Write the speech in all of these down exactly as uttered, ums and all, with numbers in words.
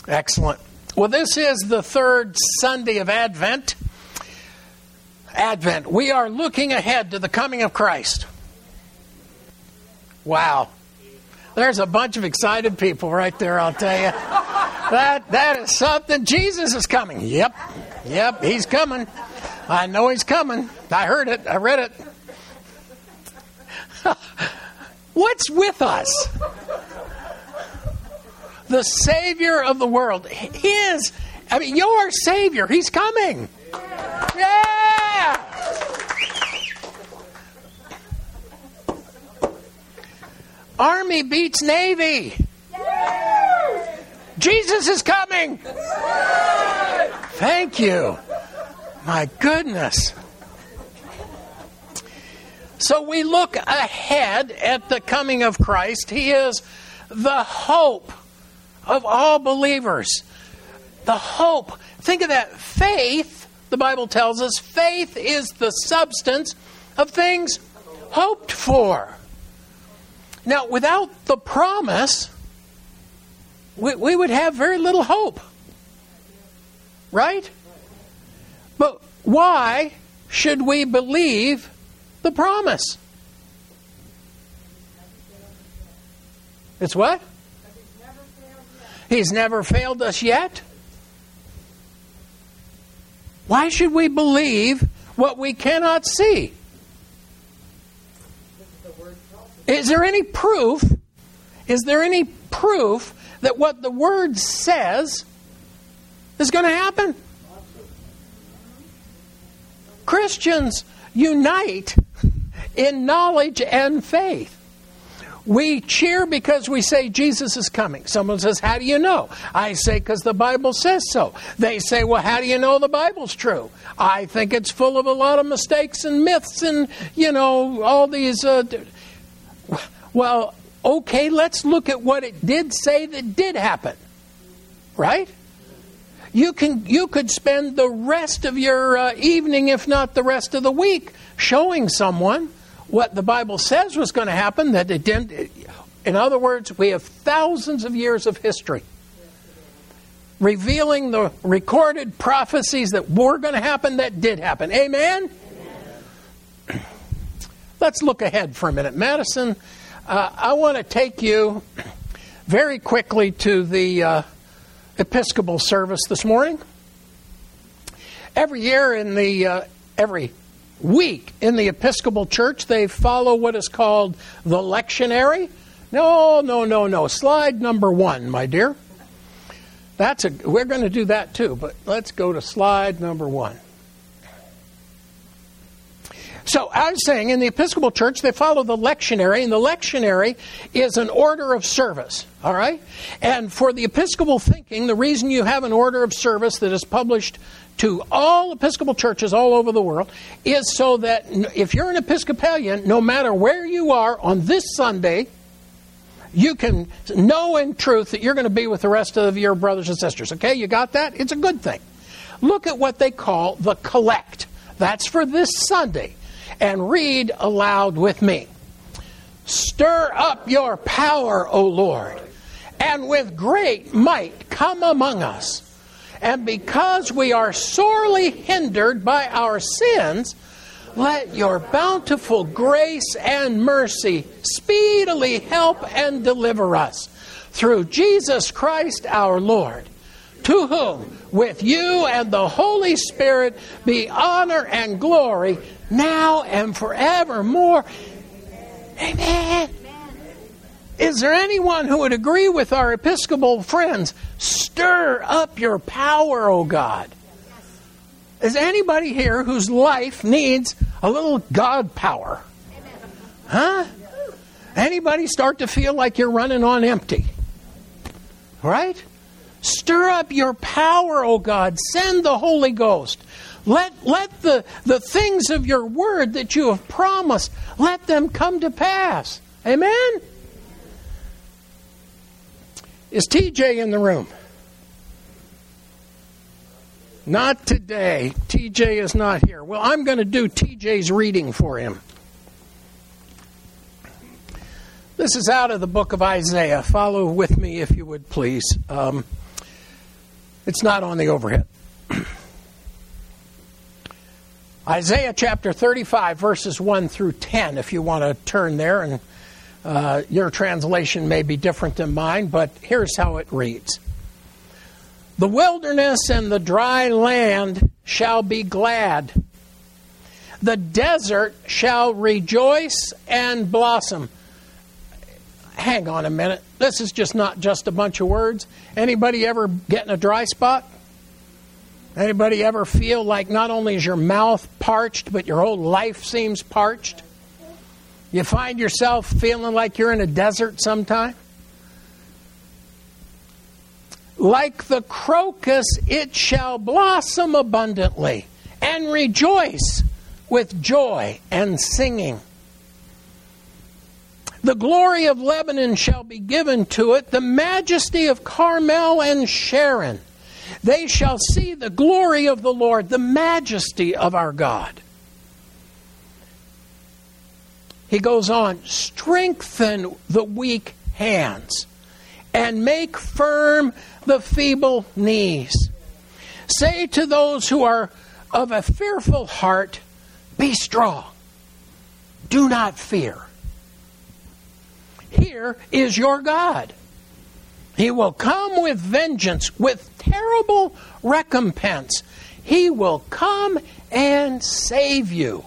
Excellent. Well, this is the third Sunday of Advent. Advent. We are looking ahead to the coming of Christ. Wow. There's a bunch of excited people right there, I'll tell you. That that is something. Jesus is coming. Yep. Yep, he's coming. I know he's coming. I heard it. I read it. What's with us? The Savior of the world. His, I mean, your Savior. He's coming. Yeah! Army beats Navy. Jesus is coming. Thank you. My goodness. So we look ahead at the coming of Christ. He is the hope of all believers. The hope. Think of that. Faith, the Bible tells us, faith is the substance of things hoped for. Now, without the promise, we, we would have very little hope. Right? But why should we believe the promise? It's what? He's never failed us yet. Why should we believe what we cannot see? Is there any proof? Is there any proof that what the Word says is going to happen? Christians unite in knowledge and faith. We cheer because we say Jesus is coming. Someone says, how do you know? I say, because the Bible says so. They say, well, how do you know the Bible's true? I think it's full of a lot of mistakes and myths and, you know, all these... Uh, well, okay, let's look at what it did say that did happen. Right? You can you could spend the rest of your uh, evening, if not the rest of the week, showing someone what the Bible says was going to happen that it didn't. In other words, we have thousands of years of history revealing the recorded prophecies that were going to happen that did happen. Amen? Amen. Let's look ahead for a minute. Madison, uh, I want to take you very quickly to the uh, Episcopal service this morning. Every year in the, uh, every week in the Episcopal Church, they follow what is called the lectionary. No, no, no, no. Slide number one, my dear. That's a. We're going to do that too, but let's go to slide number one. So I was saying, in the Episcopal Church, they follow the lectionary, and the lectionary is an order of service, all right? And for the Episcopal thinking, the reason you have an order of service that is published to all Episcopal churches all over the world is so that if you're an Episcopalian, no matter where you are on this Sunday, you can know in truth that you're going to be with the rest of your brothers and sisters, okay? You got that? It's a good thing. Look at what they call the collect. That's for this Sunday. And read aloud with me. Stir up your power, O Lord, and with great might come among us. And because we are sorely hindered by our sins, let your bountiful grace and mercy speedily help and deliver us. Through Jesus Christ our Lord, to whom, with you and the Holy Spirit, be honor and glory, now and forevermore. Amen. Is there anyone who would agree with our Episcopal friends? Stir up your power, O God. Is anybody here whose life needs a little God power? Huh? Anybody start to feel like you're running on empty? Right? Stir up your power, O God. Send the Holy Ghost. Let, let the, the things of your word that you have promised, let them come to pass. Amen? Is T J in the room? Not today. T J is not here. Well, I'm going to do T J's reading for him. This is out of the book of Isaiah. Follow with me if you would, please. Um, It's not on the overhead. Isaiah chapter thirty-five, verses one through ten, if you want to turn there. And uh, your translation may be different than mine, but here's how it reads. The wilderness and the dry land shall be glad. The desert shall rejoice and blossom. Hang on a minute. This is just not just a bunch of words. Anybody ever get in a dry spot? Anybody ever feel like not only is your mouth parched, but your whole life seems parched? You find yourself feeling like you're in a desert sometime? Like the crocus, it shall blossom abundantly and rejoice with joy and singing. The glory of Lebanon shall be given to it, the majesty of Carmel and Sharon. They shall see the glory of the Lord, the majesty of our God. He goes on, strengthen the weak hands and make firm the feeble knees. Say to those who are of a fearful heart, be strong. Do not fear. Here is your God. He will come with vengeance, with terrible recompense. He will come and save you.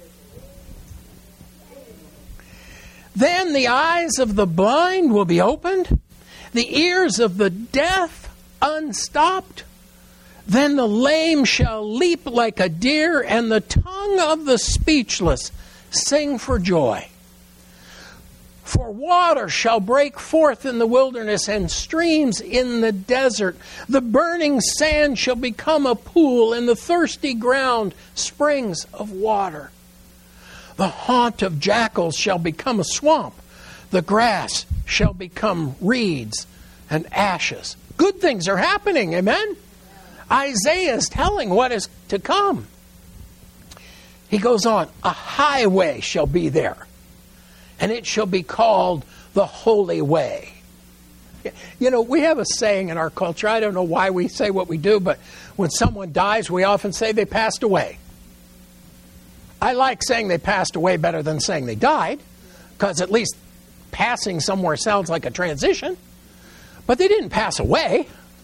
Then the eyes of the blind will be opened, the ears of the deaf unstopped. Then the lame shall leap like a deer, and the tongue of the speechless sing for joy. For water shall break forth in the wilderness and streams in the desert. The burning sand shall become a pool, and the thirsty ground springs of water. The haunt of jackals shall become a swamp. The grass shall become reeds and ashes. Good things are happening, amen? Isaiah is telling what is to come. He goes on, a highway shall be there, and it shall be called the Holy Way. You know, we have a saying in our culture, I don't know why we say what we do, but when someone dies, we often say they passed away. I like saying they passed away better than saying they died, because at least passing somewhere sounds like a transition. But they didn't pass away.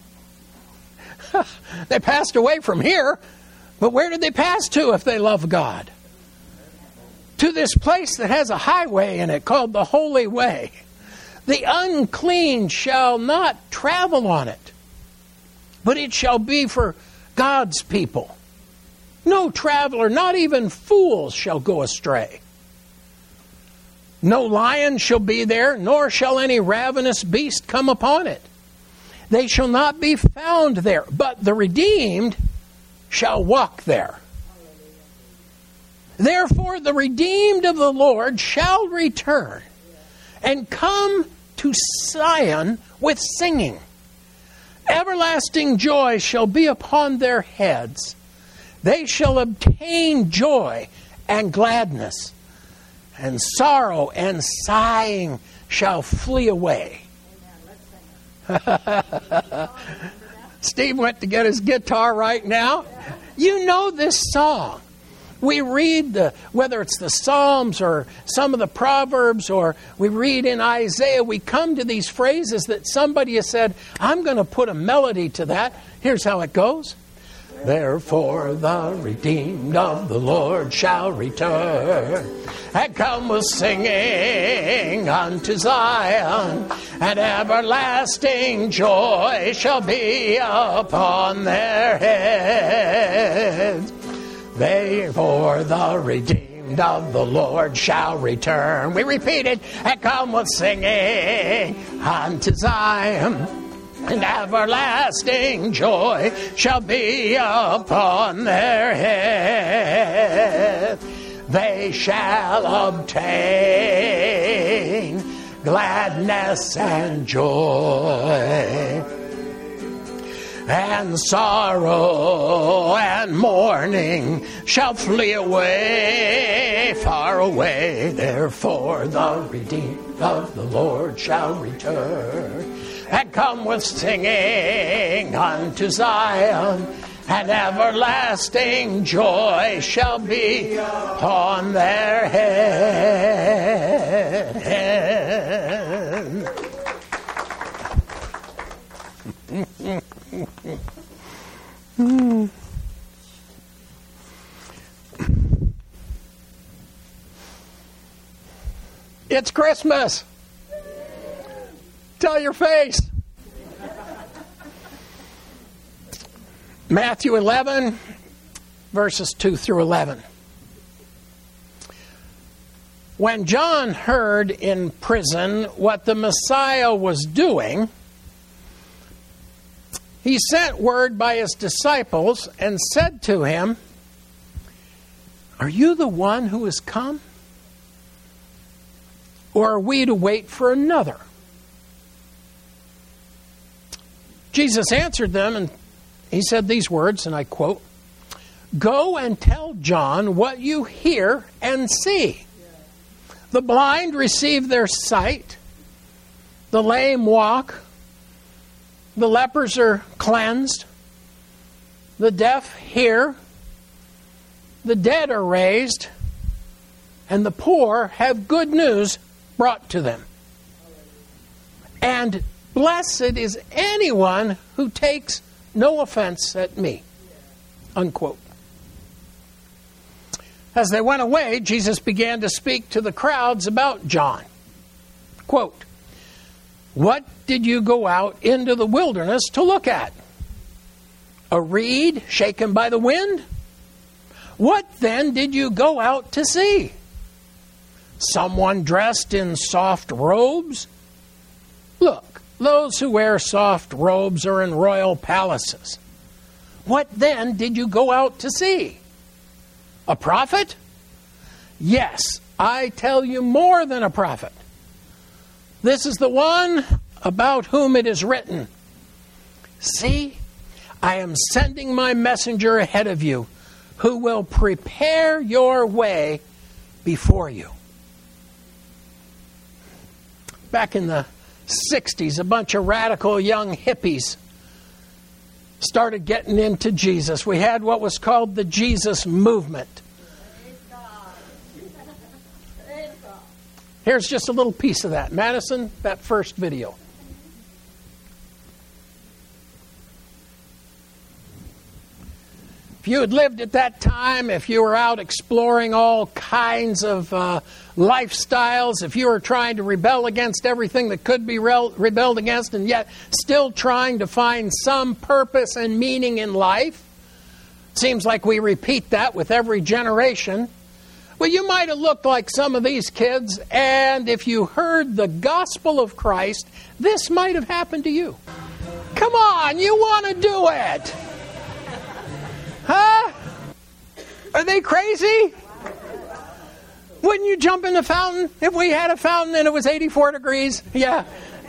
They passed away from here, but where did they pass to if they love God? To this place that has a highway in it called the Holy Way. The unclean shall not travel on it, but it shall be for God's people. No traveler, not even fools, shall go astray. No lion shall be there, nor shall any ravenous beast come upon it. They shall not be found there, but the redeemed shall walk there. Therefore the redeemed of the Lord shall return and come to Zion with singing. Everlasting joy shall be upon their heads. They shall obtain joy and gladness, and sorrow and sighing shall flee away. Steve went to get his guitar right now. You know this song. We read, the, whether it's the Psalms or some of the Proverbs, or we read in Isaiah, we come to these phrases that somebody has said, I'm going to put a melody to that. Here's how it goes. Therefore the redeemed of the Lord shall return, and come with singing unto Zion, and everlasting joy shall be upon their heads. Therefore the redeemed of the Lord shall return. We repeat it, and come with singing unto Zion, and everlasting joy shall be upon their head. They shall obtain gladness and joy, and sorrow and mourning shall flee away, far away. Therefore the redeemed of the Lord shall return. and come with singing unto Zion, and everlasting joy shall be on their head. It's Christmas. Tell your face. Matthew eleven, verses two through eleven. When John heard in prison what the Messiah was doing, he sent word by his disciples and said to him, "Are you the one who has come? Or are we to wait for another?" Jesus answered them, and he said these words, and I quote, "Go and tell John what you hear and see. The blind receive their sight, the lame walk, the lepers are cleansed, the deaf hear, the dead are raised, and the poor have good news brought to them. And blessed is anyone who takes no offense at me." Unquote. As they went away, Jesus began to speak to the crowds about John. Quote, "What did you go out into the wilderness to look at? A reed shaken by the wind? What then did you go out to see? Someone dressed in soft robes? Look, those who wear soft robes are in royal palaces. What then did you go out to see? A prophet? Yes, I tell you, more than a prophet. This is the one about whom it is written, 'See, I am sending my messenger ahead of you, who will prepare your way before you.'" Back in the sixties, a bunch of radical young hippies started getting into Jesus. We had what was called the Jesus movement. Here's just a little piece of that. Madison, that first video. If you had lived at that time, if you were out exploring all kinds of uh, lifestyles, if you were trying to rebel against everything that could be re- rebelled against, and yet still trying to find some purpose and meaning in life, it seems like we repeat that with every generation. Well, you might have looked like some of these kids, and if you heard the gospel of Christ, this might have happened to you. Come on, you want to do it. Huh? Are they crazy? Wouldn't you jump in the fountain if we had a fountain and it was eighty-four degrees? Yeah.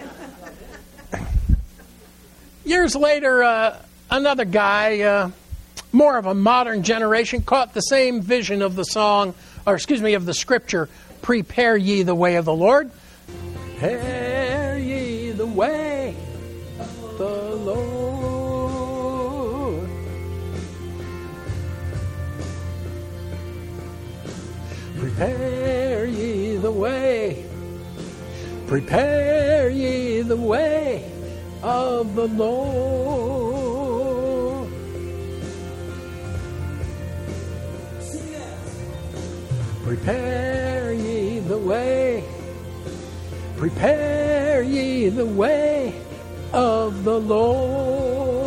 Years later, uh, another guy, uh, more of a modern generation, caught the same vision of the song, or excuse me, of the scripture, "Prepare ye the way of the Lord." Prepare ye the way of the Lord. Prepare ye the way, prepare ye the way of the Lord. Prepare ye the way, prepare ye the way of the Lord.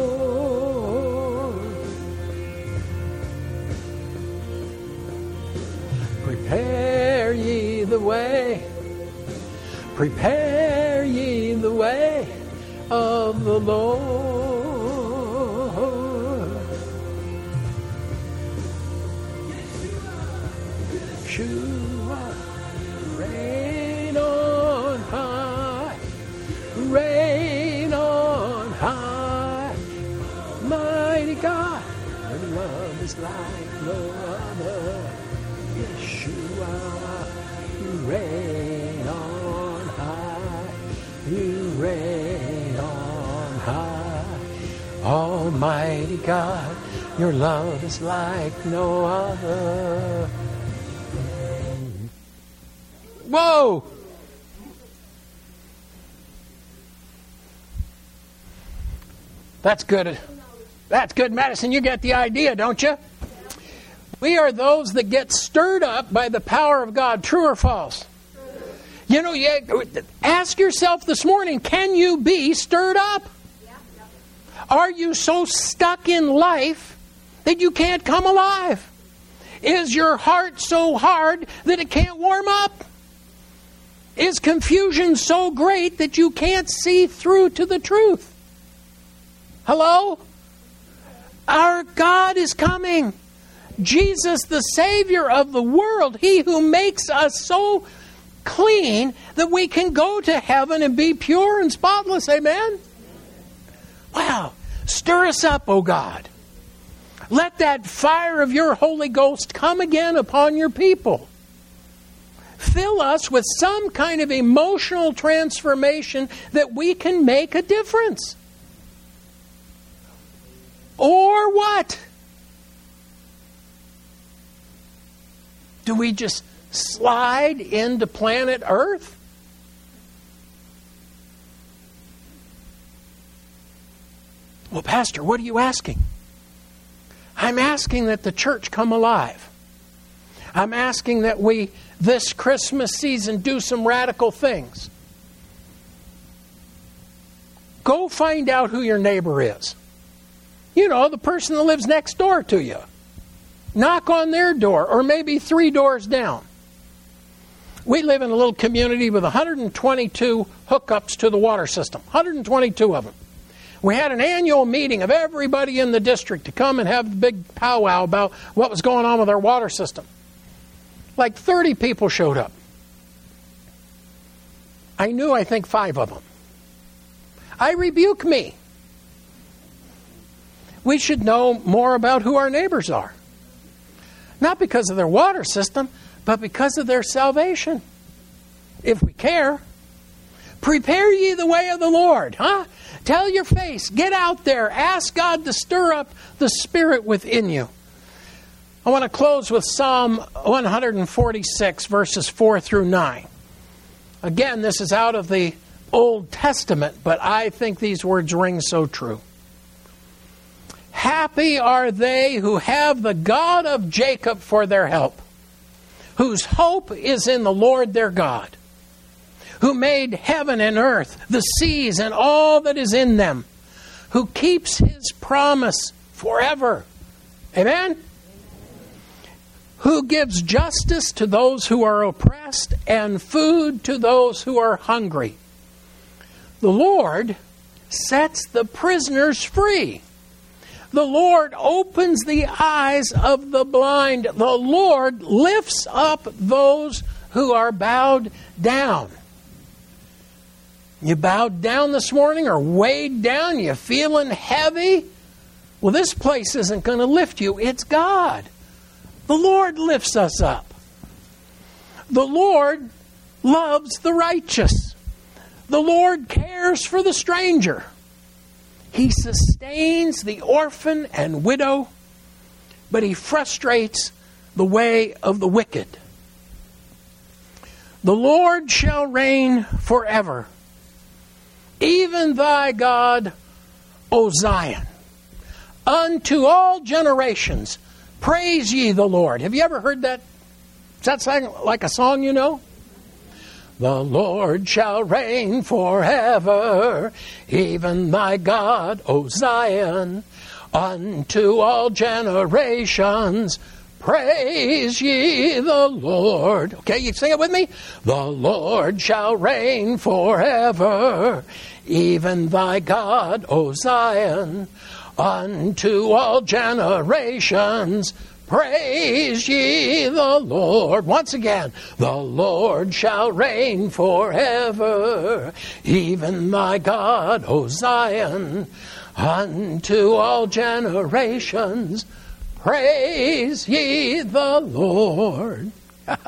Prepare ye the way, prepare ye the way of the Lord. Yeshua, reign on high, reign on high, mighty God, your love is like no other. Yeshua, you reign on high, you reign on Almighty God, your love is like no other. Whoa! That's good. That's good medicine. You get the idea, don't you? We are those that get stirred up by the power of God. True or false? You know, you, ask yourself this morning, can you be stirred up? Are you so stuck in life that you can't come alive? Is your heart so hard that it can't warm up? Is confusion so great that you can't see through to the truth? Hello? Our God is coming. Jesus, the Savior of the world, He who makes us so clean that we can go to heaven and be pure and spotless. Amen? Wow. Stir us up, O God. Let that fire of your Holy Ghost come again upon your people. Fill us with some kind of emotional transformation that we can make a difference. Or what? Do we just slide into planet Earth? Well, Pastor, what are you asking? I'm asking that the church come alive. I'm asking that we, this Christmas season, do some radical things. Go find out who your neighbor is. You know, the person that lives next door to you. Knock on their door, or maybe three doors down. We live in a little community with one hundred twenty-two hookups to the water system. one hundred twenty-two of them. We had an annual meeting of everybody in the district to come and have a big powwow about what was going on with our water system. Like thirty people showed up. I knew, I think, five of them. I rebuke me. We should know more about who our neighbors are. Not because of their water system, but because of their salvation. If we care. Prepare ye the way of the Lord. Huh? Tell your face. Get out there. Ask God to stir up the Spirit within you. I want to close with Psalm one forty-six, verses four through nine. Again, this is out of the Old Testament, but I think these words ring so true. Happy are they who have the God of Jacob for their help, whose hope is in the Lord their God, who made heaven and earth, the seas and all that is in them, who keeps His promise forever. Amen? Who gives justice to those who are oppressed and food to those who are hungry. The Lord sets the prisoners free. The Lord opens the eyes of the blind. The Lord lifts up those who are bowed down. You bowed down this morning or weighed down? You feeling heavy? Well, this place isn't going to lift you. It's God. The Lord lifts us up. The Lord loves the righteous. The Lord cares for the stranger. He sustains the orphan and widow, but He frustrates the way of the wicked. The Lord shall reign forever. Even thy God, O Zion. Unto all generations, praise ye the Lord. Have you ever heard that? Does that sound like a song you know? The Lord shall reign forever, even thy God, O Zion. Unto all generations, praise ye the Lord. Okay, you sing it with me? The Lord shall reign forever, even thy God, O Zion. Unto all generations, praise ye the Lord. Once again, the Lord shall reign forever, even thy God, O Zion. Unto all generations, praise ye the Lord.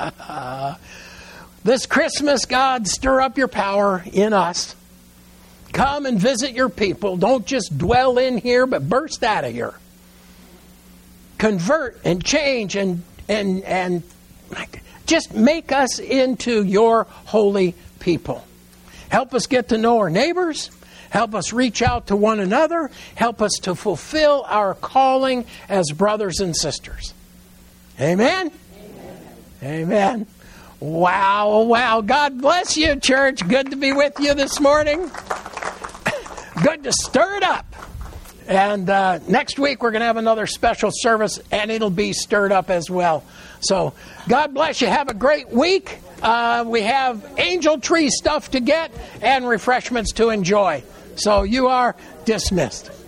This Christmas, God, stir up your power in us. Come and visit your people. Don't just dwell in here, but burst out of here. Convert and change and and and just make us into your holy people. Help us get to know our neighbors. Help us reach out to one another. Help us to fulfill our calling as brothers and sisters. Amen? Amen. Amen. Wow, wow. God bless you, church. Good to be with you this morning. Good to stir it up. And uh, next week we're going to have another special service, and it'll be stirred up as well. So God bless you. Have a great week. Uh, we have angel tree stuff to get and refreshments to enjoy. So you are dismissed.